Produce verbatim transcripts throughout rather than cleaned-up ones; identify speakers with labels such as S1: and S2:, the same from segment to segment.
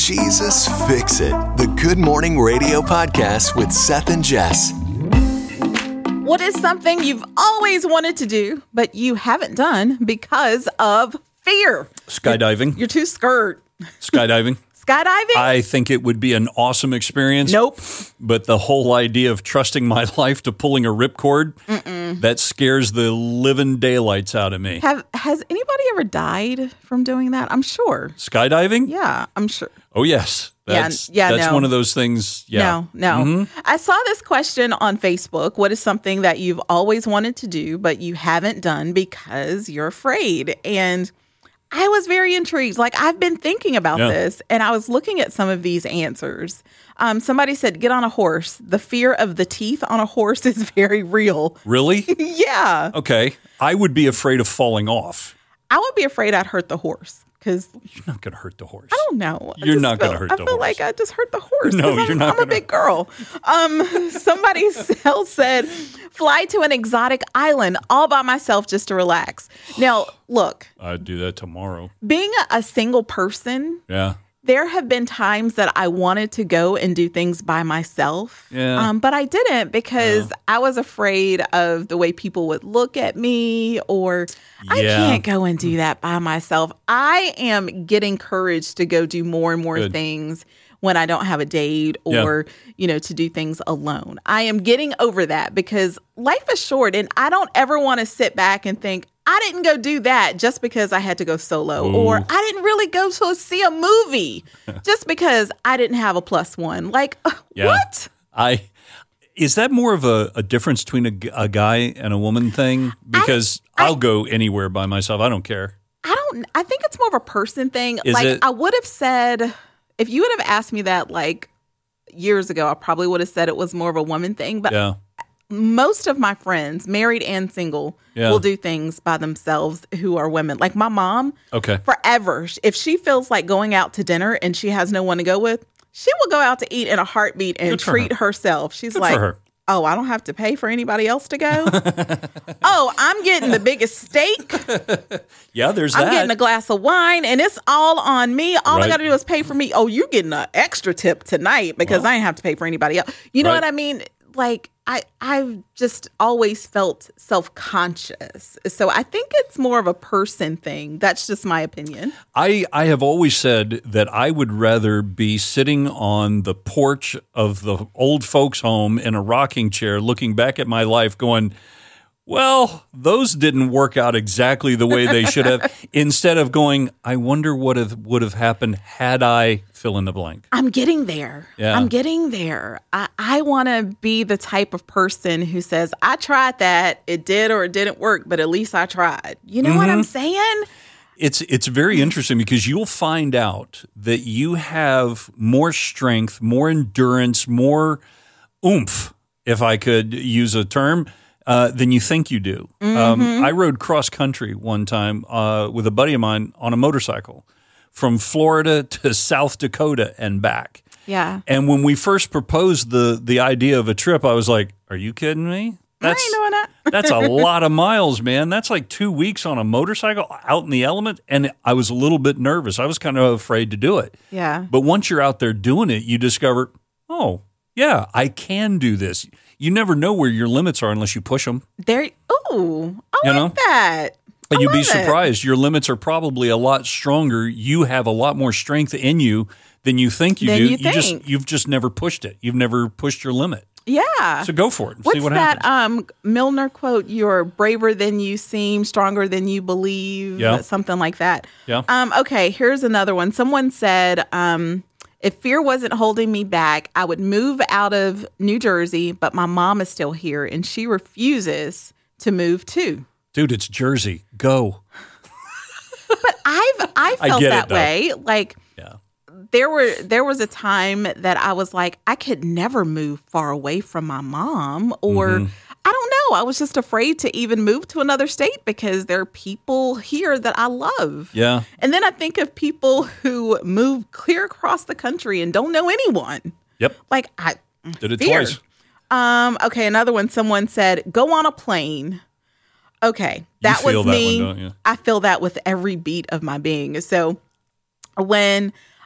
S1: Jesus Fix It, the Good Morning Radio podcast with Seth and Jess.
S2: What is something you've always wanted to do, but you haven't done because of fear?
S3: Skydiving.
S2: You're, you're too scared.
S3: Skydiving.
S2: Skydiving?
S3: I think it would be an awesome experience.
S2: Nope.
S3: But the whole idea of trusting my life to pulling a ripcord, that scares the living daylights out of me.
S2: Have Has anybody ever died from doing that? I'm sure.
S3: Skydiving?
S2: Yeah, I'm sure.
S3: Oh, yes. That's,
S2: yeah, yeah,
S3: that's
S2: no.
S3: one of those things. Yeah.
S2: No, no.
S3: Mm-hmm.
S2: I saw this question on Facebook. What is something that you've always wanted to do, but you haven't done because you're afraid? And I was very intrigued. Like, I've been thinking about
S3: Yeah.
S2: this, and I was looking at some of these answers. Um, somebody said, get on a horse. The fear of the teeth on a horse is very real.
S3: Really?
S2: Yeah.
S3: Okay. I would be afraid of falling off.
S2: I would be afraid I'd hurt the horse because
S3: You're not going to hurt the horse.
S2: I don't know. I
S3: You're
S2: just
S3: not gonna
S2: feel-
S3: hurt
S2: I
S3: the
S2: feel
S3: horse.
S2: like I just hurt the horse.
S3: No,
S2: 'cause
S3: you're
S2: I'm,
S3: not
S2: I'm a
S3: gonna-
S2: big girl. Um, somebody else said, fly to an exotic island all by myself just to relax. Now, look,
S3: I'd do that tomorrow.
S2: being a, a single person,
S3: Yeah.
S2: there have been times that I wanted to go and do things by myself,
S3: Yeah.
S2: um, but I didn't because
S3: Yeah.
S2: I was afraid of the way people would look at me, or I
S3: Yeah.
S2: can't go and do that by myself. I am getting courage to go do more and more
S3: Good.
S2: things when I don't have a date or, you know, to do things alone. I am getting over that because life is short and I don't ever want to sit back and think, I didn't go do that just because I had to go solo,
S3: Ooh.
S2: or I didn't really go to see a movie just because I didn't have a plus one. Like,
S3: Yeah.
S2: what?
S3: I is that more of a, a difference between a, g- a guy and a woman thing? Because
S2: I-
S3: I, will go anywhere by myself. I don't care.
S2: I don't, I think it's more of a person thing.
S3: Is
S2: like,
S3: it?
S2: I would have said, if you would have asked me that like years ago, I probably would have said it was more of a woman thing. But
S3: Yeah.
S2: most of my friends, married and single,
S3: Yeah.
S2: will do things by themselves who are women. Like my mom,
S3: Okay.
S2: forever, if she feels like going out to dinner and she has no one to go with, she will go out to eat in a heartbeat and
S3: Good for
S2: treat
S3: her.
S2: herself. She's
S3: Good
S2: like,
S3: for her.
S2: oh, I don't have to pay for anybody else to go. Oh, I'm getting the biggest steak.
S3: Yeah, there's
S2: I'm
S3: that.
S2: getting a glass of wine, and it's all on me. All I
S3: Right.
S2: got to do is pay for me. Oh, you getting an extra tip tonight because
S3: Well.
S2: I ain't have to pay for anybody else. You know
S3: Right.
S2: what I mean? Like, I, I've just always felt self-conscious. So I think it's more of a person thing. That's just my opinion.
S3: I, I have always said that I would rather be sitting on the porch of the old folks' home in a rocking chair looking back at my life going, well, those didn't work out exactly the way they should have, instead of going, I wonder what have, would have happened had I fill in the blank.
S2: I'm getting there.
S3: Yeah.
S2: I'm getting there. I, I want to be the type of person who says, I tried that. It did or it didn't work, but at least I tried. You know what
S3: Mm-hmm.
S2: I'm saying?
S3: It's it's very interesting because you'll find out that you have more strength, more endurance, more oomph, if I could use a term, uh, than you think you do. Um, I rode cross country one time uh, with a buddy of mine on a motorcycle from Florida to South Dakota and back.
S2: Yeah.
S3: And when we first proposed the the idea of a trip, I was like, "Are you kidding me?
S2: I ain't doing that.
S3: That's a lot of miles, man. That's like two weeks on a motorcycle out in the element." And I was a little bit nervous. I was kind of afraid to do it.
S2: Yeah.
S3: But once you're out there doing it, you discover, oh, yeah, I can do this. You never know where your limits are unless you push them.
S2: There. Ooh, I
S3: You
S2: like
S3: know?
S2: that.
S3: And
S2: I
S3: you'd be
S2: love it.
S3: surprised. Your limits are probably a lot stronger. You have a lot more strength in you than you think you
S2: Than
S3: do.
S2: you
S3: just
S2: think.
S3: you've just never pushed it. You've never pushed your limit.
S2: Yeah.
S3: So go for it and
S2: What's
S3: see what
S2: that
S3: happens.
S2: um, Milner quote? You're braver than you seem, stronger than you believe.
S3: Yeah.
S2: Something like that.
S3: Yeah.
S2: Um, okay, here's another one. Someone said, um, if fear wasn't holding me back, I would move out of New Jersey, but my mom is still here and she refuses to move too.
S3: Dude, it's Jersey. Go.
S2: But I've I
S3: I
S2: felt
S3: get it,
S2: that
S3: though.
S2: way. Like
S3: Yeah.
S2: there were there was a time that I was like, I could never move far away from my mom, or
S3: Mm-hmm.
S2: I don't know. I was just afraid to even move to another state because there are people here that I love.
S3: Yeah.
S2: And then I think of people who move clear across the country and don't know anyone.
S3: Yep.
S2: Like I
S3: Did it
S2: fear.
S3: twice.
S2: Um, okay, another one. Someone said, go on a plane. Okay, that
S3: feel
S2: was
S3: that
S2: me.
S3: one, don't you?
S2: I feel that with every beat of my being. So when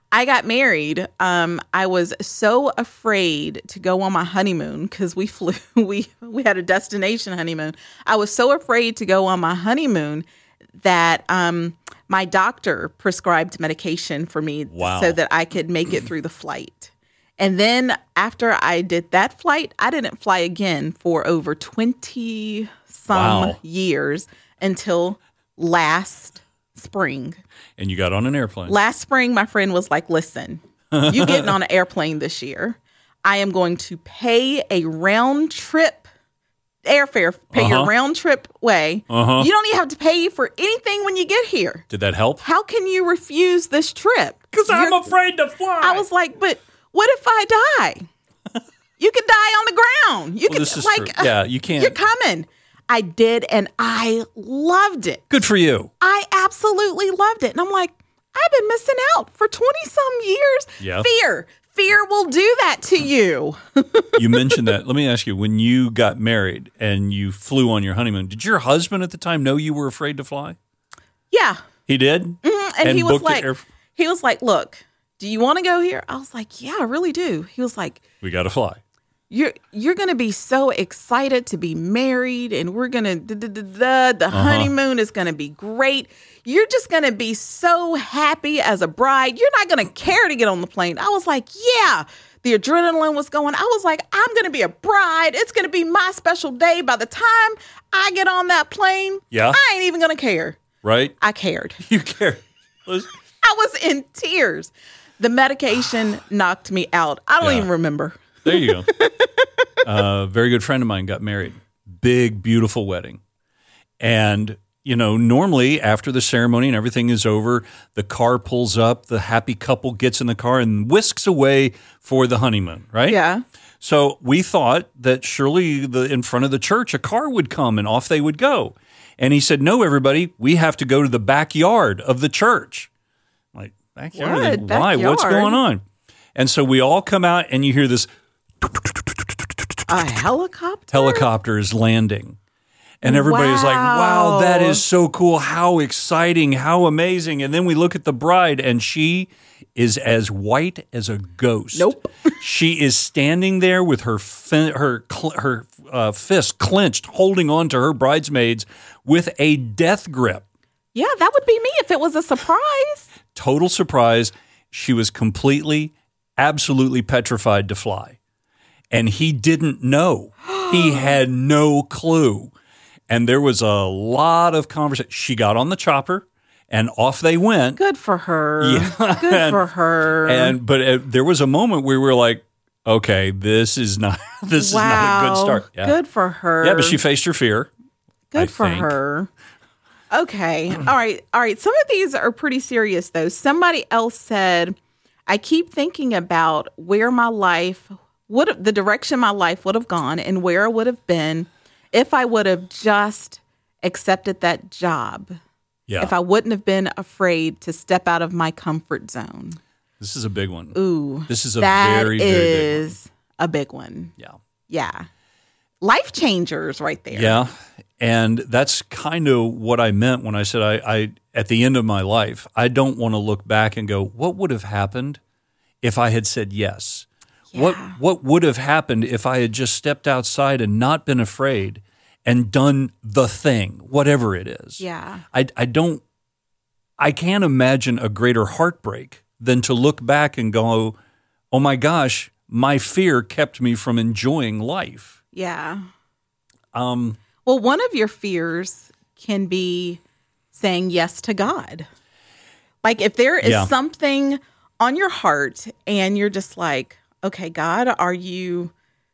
S2: I got married. Um, I was so afraid to go on my honeymoon because we flew. We we had a destination honeymoon. I was so afraid to go on my honeymoon that um, my doctor prescribed medication for me
S3: Wow.
S2: so that I could make it through the flight. And then after I did that flight, I didn't fly again for over twenty some
S3: Wow.
S2: years until last spring.
S3: And you got on an airplane.
S2: Last spring, my friend was like, listen, you getting on an airplane this year. I am going to pay a round trip airfare, pay
S3: Uh-huh.
S2: your round trip way.
S3: Uh-huh.
S2: You don't even have to pay for anything when you get here.
S3: Did that help?
S2: How can you refuse this trip?
S3: Because I'm
S2: You're-
S3: afraid to fly.
S2: I was like, but what if I die? You could die on the ground. You
S3: Well,
S2: could
S3: this is
S2: like,
S3: true. Yeah, you can't.
S2: You're coming. I did, and I loved it.
S3: Good for you.
S2: I absolutely loved it. And I'm like, I've been missing out for twenty some years.
S3: Yeah.
S2: Fear. Fear will do that to you.
S3: You mentioned that. Let me ask you, when you got married and you flew on your honeymoon, did your husband at the time know you were afraid to fly?
S2: Yeah.
S3: He did?
S2: Mm-hmm. And, he was
S3: booked it
S2: like,
S3: air-
S2: he was like, look, do you want to go here? I was like, yeah, I really do. He was like,
S3: we got to fly.
S2: you're you're gonna be so excited to be married, and we're gonna da, da, da, da, the
S3: Uh-huh.
S2: honeymoon is gonna be great. You're just gonna be so happy as a bride. You're not gonna care to get on the plane. I was like, yeah. The adrenaline was going. I was like, I'm gonna be a bride. It's gonna be my special day. By the time I get on that plane,
S3: Yeah.
S2: I ain't even gonna care.
S3: Right?
S2: I cared.
S3: You care. Listen,
S2: I was in tears. The medication knocked me out. I don't
S3: Yeah.
S2: even remember.
S3: There you go. Uh, a very good friend of mine got married. Big, beautiful wedding. And, you know, normally after the ceremony and everything is over, the car pulls up, the happy couple gets in the car and whisks away for the honeymoon, right?
S2: Yeah.
S3: So we thought that surely the, in front of the church, a car would come and off they would go. And he said, no, everybody, we have to go to the backyard of the church. I'm like, backyard?
S2: What?
S3: Why? What's
S2: Backyard?
S3: going on? And so we all come out and you hear this
S2: A helicopter?
S3: helicopter is landing. And everybody's like, wow, that
S2: Wow.
S3: is so cool. How exciting. How amazing. And then we look at the bride and she is as white as a ghost.
S2: Nope.
S3: She is standing there with her fi- her cl- her uh, fist clenched, holding on to her bridesmaids with a death grip.
S2: Yeah, that would be me if it was a surprise.
S3: Total surprise. She was completely, absolutely petrified to fly. And he didn't know. He had no clue. And there was a lot of conversation. She got on the chopper and off they went.
S2: Good for her.
S3: Yeah.
S2: Good
S3: And-
S2: for her.
S3: And but uh, there was a moment where we were like, okay, this is not this
S2: wow.
S3: is not a good start. Yeah.
S2: Good for her.
S3: Yeah, but she faced her fear.
S2: Good
S3: I
S2: for
S3: think.
S2: her. Okay. All right. All right. Some of these are pretty serious, though. Somebody else said, I keep thinking about where my life would the direction my life would have gone and where I would have been if I would have just accepted that job.
S3: Yeah.
S2: If I wouldn't have been afraid to step out of my comfort zone.
S3: This is a big one.
S2: Ooh.
S3: This is a
S2: that
S3: very, very big one.
S2: is a big one.
S3: Yeah.
S2: Yeah. Life changers right there.
S3: Yeah. And that's kind of what I meant when I said I, I at the end of my life, I don't want to look back and go, what would have happened if I had said yes? What
S2: Yeah.
S3: what would have happened if I had just stepped outside and not been afraid and done the thing, whatever it is?
S2: Yeah.
S3: I, I don't, I can't imagine a greater heartbreak than to look back and go, oh my gosh, my fear kept me from enjoying life.
S2: Yeah.
S3: Um,
S2: Well, one of your fears can be saying yes to God. Like if there is
S3: Yeah.
S2: something on your heart and you're just like, okay, God, are you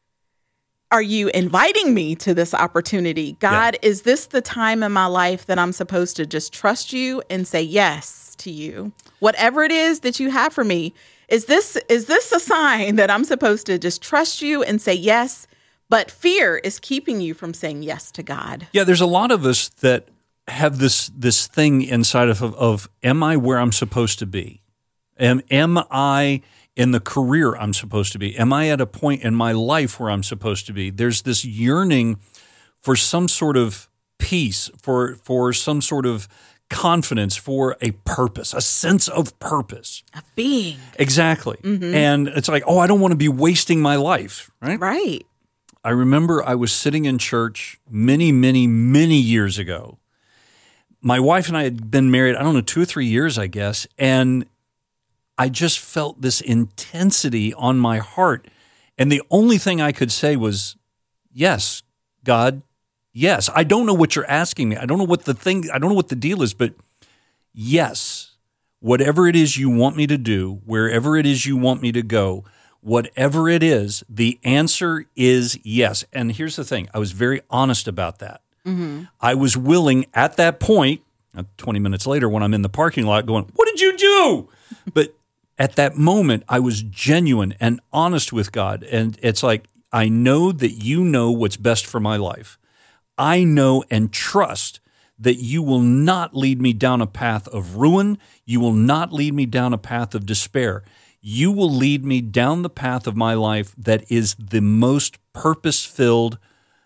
S2: are you inviting me to this opportunity? God, is this the time in my life that I'm supposed to just trust you and say yes to you? Whatever it is that you have for me, is this is this a sign that I'm supposed to just trust you and say yes? But fear is keeping you from saying yes to God.
S3: Yeah, there's a lot of us that have this this thing inside of, of, of am I where I'm supposed to be? Am, am I in the career I'm supposed to be? Am I at a point in my life where I'm supposed to be? There's this yearning for some sort of peace, for for some sort of confidence for a purpose, a sense of purpose.
S2: Of being.
S3: Exactly. Mm-hmm. And it's like, oh, I don't want to be wasting my life, right?
S2: Right.
S3: I remember I was sitting in church many, many, many years ago. My wife and I had been married, I don't know, two or three years, I guess, and I just felt this intensity on my heart. And the only thing I could say was, yes, God, yes. I don't know what you're asking me. I don't know what the thing, I don't know what the deal is, but yes, whatever it is you want me to do, wherever it is you want me to go, whatever it is, the answer is yes. And here's the thing. I was very honest about that. Mm-hmm. I was willing at that point, twenty minutes later when I'm in the parking lot going, what did you do? But at that moment, I was genuine and honest with God. And it's like, I know that you know what's best for my life. I know and trust that you will not lead me down a path of ruin. You will not lead me down a path of despair. You will lead me down the path of my life that is the most purpose-filled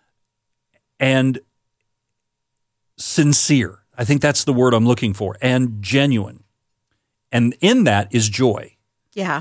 S3: and sincere. I think that's the word I'm looking for, and genuine. And in that is joy.
S2: Yeah.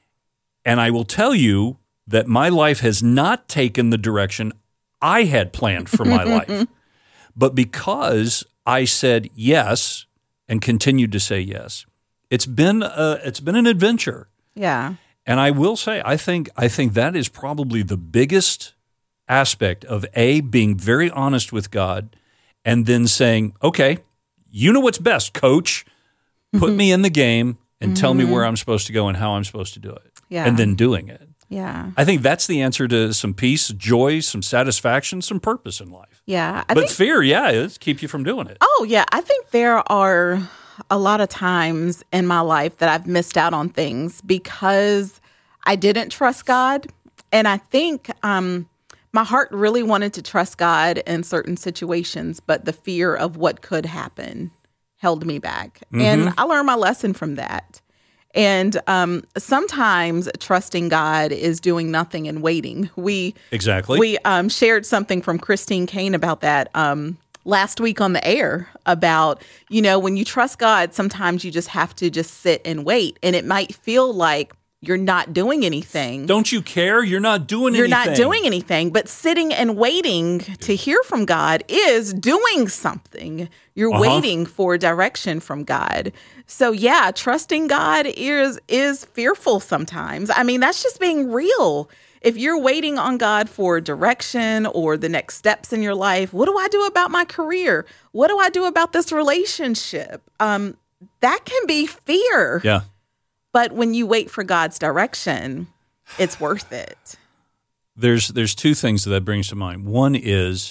S3: And I will tell you that my life has not taken the direction I had planned for my life. But because I said yes and continued to say yes, it's been a, it's been an adventure.
S2: Yeah.
S3: And I will say, I think I think that is probably the biggest aspect of A, being very honest with God, and then saying, okay, you know what's best, coach. Put me in the game and mm-hmm. tell me where I'm supposed to go and how I'm supposed to do it.
S2: Yeah.
S3: And then doing it.
S2: Yeah.
S3: I think that's the answer to some peace, joy, some satisfaction, some purpose in life.
S2: Yeah. I
S3: but
S2: think,
S3: fear, yeah, it's keep you from doing it.
S2: Oh, yeah. I think there are a lot of times in my life that I've missed out on things because I didn't trust God. And I think um, my heart really wanted to trust God in certain situations, but the fear of what could happen held me back. Mm-hmm. And I learned my lesson from that. And um, sometimes trusting God is doing nothing and waiting. We
S3: exactly
S2: we um, shared something from Christine Kane about that um, last week on the air about, you know, when you trust God, sometimes you just have to just sit and wait. And it might feel like you're not doing anything.
S3: Don't you care? You're not doing
S2: You're
S3: anything.
S2: You're not doing anything. But sitting and waiting to hear from God is doing something. You're uh-huh. waiting for direction from God. So yeah, trusting God is is fearful sometimes. I mean, that's just being real. If you're waiting on God for direction or the next steps in your life, what do I do about my career? What do I do about this relationship? Um, that can be fear.
S3: Yeah.
S2: But when you wait for God's direction, it's worth it.
S3: There's there's two things that, that brings to mind. One is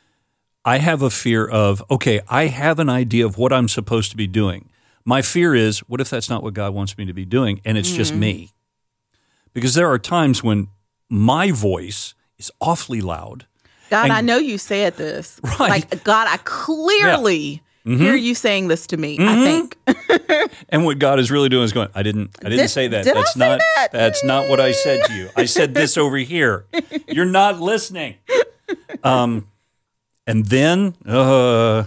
S3: I have a fear of, okay, I have an idea of what I'm supposed to be doing. My fear is, what if that's not what God wants me to be doing and it's mm-hmm. just me? Because there are times when my voice is awfully loud.
S2: God,
S3: and,
S2: I know you said this.
S3: Right.
S2: Like, God, I clearly... Yeah. Mm-hmm. hear you saying this to me, mm-hmm. I think.
S3: And what God is really doing is going, I didn't I didn't
S2: did,
S3: say that.
S2: Did
S3: That's
S2: I say
S3: not
S2: that?
S3: That's not what I said to you. I said this over here. You're not listening. Um and then uh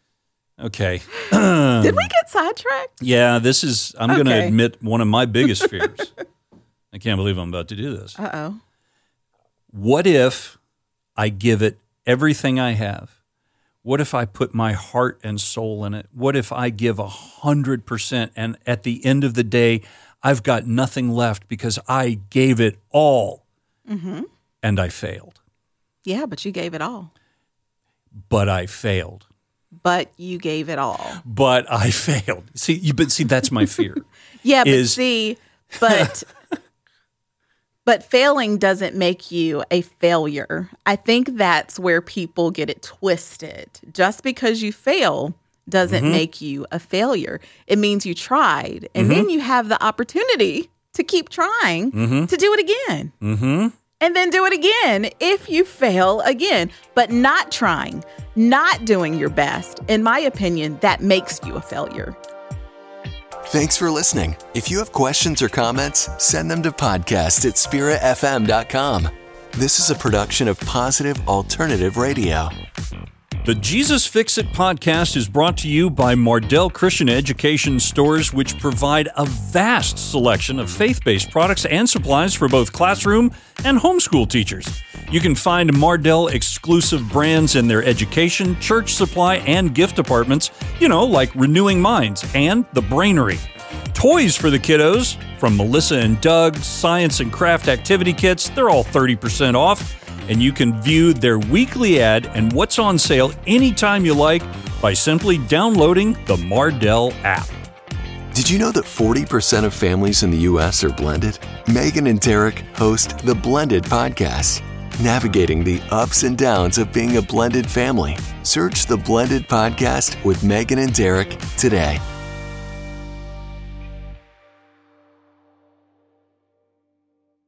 S3: okay.
S2: Did we get sidetracked?
S3: Yeah, this is I'm
S2: okay.
S3: gonna admit one of my biggest fears. I can't believe I'm about to do this.
S2: Uh-oh.
S3: What if I give it everything I have? What if I put my heart and soul in it? What if I give a hundred percent and at the end of the day, I've got nothing left because I gave it all mm-hmm. and I failed?
S2: Yeah, but you gave it all.
S3: But I failed.
S2: But you gave it all.
S3: But I failed. See, you, but see, that's my fear.
S2: yeah, but
S3: is,
S2: see, but... But failing doesn't make you a failure. I think that's where people get it twisted. Just because you fail doesn't mm-hmm. make you a failure. It means you tried. And mm-hmm. then you have the opportunity to keep trying mm-hmm. to do it again.
S3: Mm-hmm.
S2: And then do it again if you fail again. But not trying, not doing your best, in my opinion, that makes you a failure.
S1: Thanks for listening. If you have questions or comments, send them to podcast at spirit f m dot com. This is a production of Positive Alternative Radio.
S3: The Jesus Fix It podcast is brought to you by Mardel Christian Education Stores, which provide a vast selection of faith-based products and supplies for both classroom and homeschool teachers. You can find Mardel exclusive brands in their education, church supply, and gift departments, you know, like Renewing Minds and The Brainery. Toys for the kiddos, from Melissa and Doug, science and craft activity kits, they're all thirty percent off. And you can view their weekly ad and what's on sale anytime you like by simply downloading the Mardel app.
S1: Did you know that forty percent of families in the U S are blended? Megan and Derek host the Blended Podcast, navigating the ups and downs of being a blended family. Search the Blended Podcast with Megan and Derek today.